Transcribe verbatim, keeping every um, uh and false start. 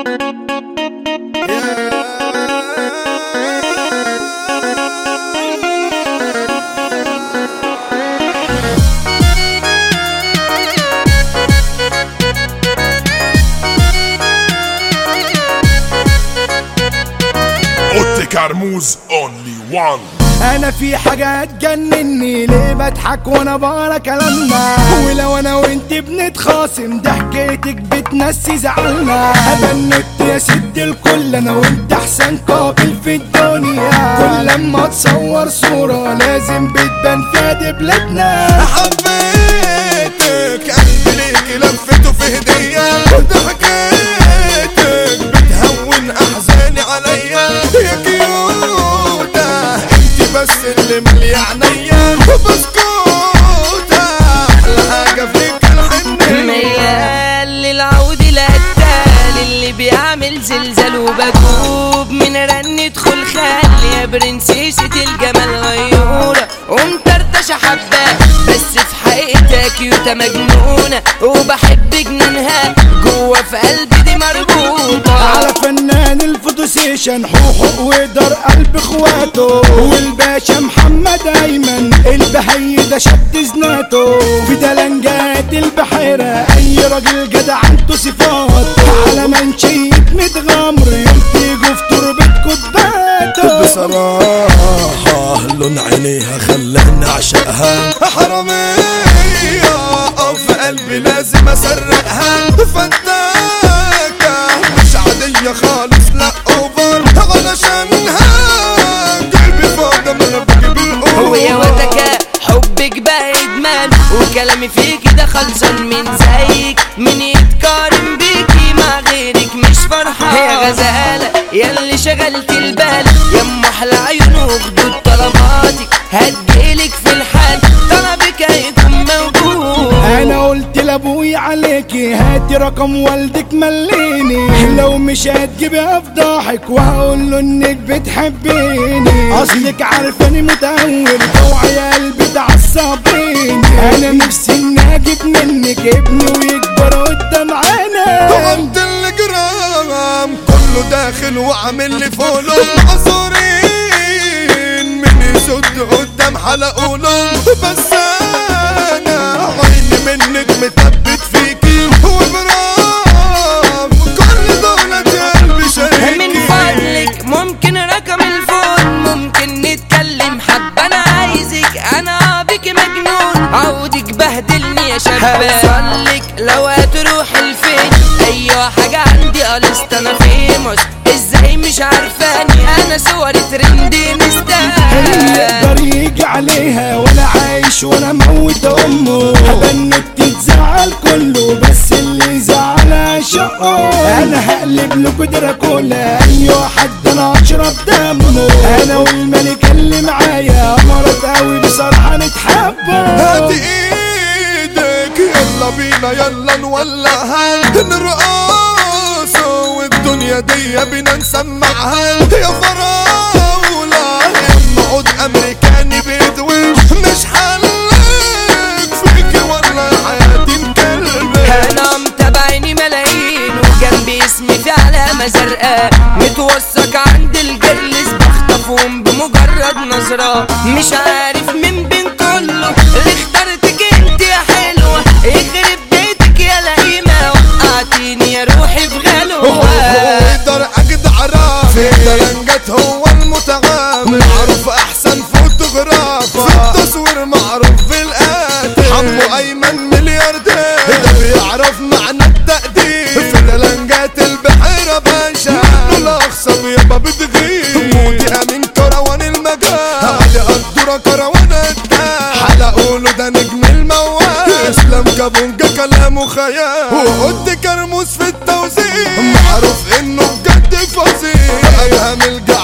كرموز only one. انا في حاجة تجنني ليه بضحك وانا بقرا كلامنا، ولو انا وانت بنتخاصم ضحكتك بتنسي زعلنا. بنت يا ست الكل انا وانت احسن قابل في الدنيا، كل لما تصور صورة لازم بتبان فيها دبلتنا. حبيتك قلبي ليكي لفته في هدية، ضحكتك بتهون احزاني عليا يا كيوتة، انتي بس اللي ملي عينيا بسكوتة، احلى حاجة فيك الحنية. ميال للعود القتال اللي بيعمل زلزال، وبدوب من رنة خلخال يا برنسيسة الجمال غيورة ومطرطشة حبة، بس في حقيقتها كيوتة مجنونة وبحب جنانها جوه في قلبي دي مربوطة. على فنان الفوتوسيشن حوحو ودار قلب اخواته، والباشا محمد ايمن البهي ده شد زناته، في دلنجات البحيرة اي راجل جدع عنده صفات، على منشية متغمر يوم تيجوا في تربة كوباته. بصراحة لون عينيها خلاني اعشقها، حرامية في قلبي لازم اسرقها، فتاكة مش عادية خالص لا اوفر، علشانها قلبي فاضي من بجيب الاوفر. ويا وتكا حبك بقى ادمان، وكلامي فيكي ده خلصان من زيك، من يتقارن بيكي مع غيرك مش فرحان. يا غزالة ياللي شغلت البال يا ام احلى عيون وخدود طلباتك، هتجيلك في الحال طلبك هيكون موجود. انا قلت لابوي عليكي هاتي رقم والدك مليني، لو مش هتجيبي افضحك وهقول له انك بتحبيني، اصلك عارفاني متهور اوعي قلبي تعصبيني. انا نفسي اني اجيب منك ابني ويكبر قدام عيني. عبد الجرام كله داخل وعامل لي فولو، عصورين من يسد قدام حلقوله، بس انا عيني منك متبت فيكي وبرام كل دولة قلبي شريكي. من فضلك ممكن رقم الفون، ممكن نتكلم حبة انا عايزك، انا بك مجنون عودك بهدلني يا شابة. هوصلك لو هتروح الفين ايوه حاجة عندي قلصت انا فيموس، ازاي مش عارفاني انا صوري ترندي مستاهل. اللي يقدر يجي عليها وانا عايش وانا موت امه، بنت تتزعل كله بس اللي زعلها شقه. انا هقلب له قدرة كلها ايوه حد انا اشرب دمه، انا والملك اللي معايا مرض قوي بصراحة نتحبه. هات ايدك يلا بينا يلا نولعها نرقص، والدنيا دي بينا نسمعها يا فراولة يا عود امريكاني بيدوش، مش حلك فيكي ولا حياتي مكلبة. انا متابعيني ملايين وجنبي اسمي في علامة زرقاء، متوثق عند الجلس بخطفهم بمجرد نظرة، مش عارف مين بين كله اللي اخترتك انت يا حلوة، يخرب بيتك يا لئيمة وقعتيني يا روحي في غلوة. يقدر اجد عراف في الدلنجات هو المتعامل، معروف احسن فوتوغراف في التصوير، معروف في القاتل حمو ايمن ملياردير، ده بيعرف معنى التقدير في دلنجات البحيرة باشا، منه الاخصم يابا بتغير، مودي امين كروان المجال، علي قدورة كروان الدال، حلقوله ده نجم الموال، اسلام كابونجا كلامه خيال، وقد كرموز في التوزيع، معروف انه بجد فظيع ايهم الجال.